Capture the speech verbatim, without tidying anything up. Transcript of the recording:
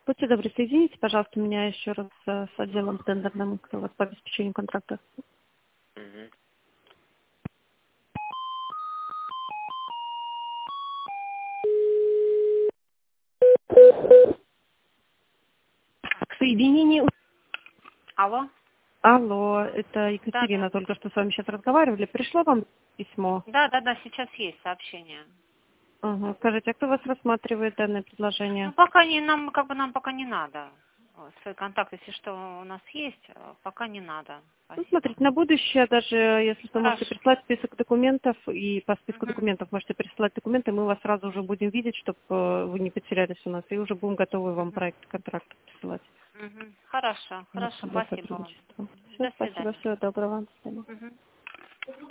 Будьте добры, соедините, пожалуйста, меня еще раз э, с отделом тендерным, кто у вас по обеспечению контракта. Мгм. К соединению. Алло? Алло, это Да, да. Екатерина, только что с вами сейчас разговаривали. Пришло вам письмо? Да, да, да, сейчас есть сообщение. Ага. Скажите, а кто вас рассматривает данное Ну, предложение? пока не, нам, как бы нам пока не надо. Вот, свои контакты, если что у нас есть, э, пока не надо. Ну, Спасибо. смотрите, на будущее, даже если вы можете Хорошо. прислать список документов, и по списку Мгм. документов можете прислать документы, мы вас сразу уже будем видеть, чтобы вы не потерялись у нас, и уже будем готовы вам Мгм. проект контракта присылать. Мгм. Хорошо, Вот, хорошо, для спасибо вам. сотрудничества. Все, До спасибо, свидания. всего доброго. До свидания. Мгм.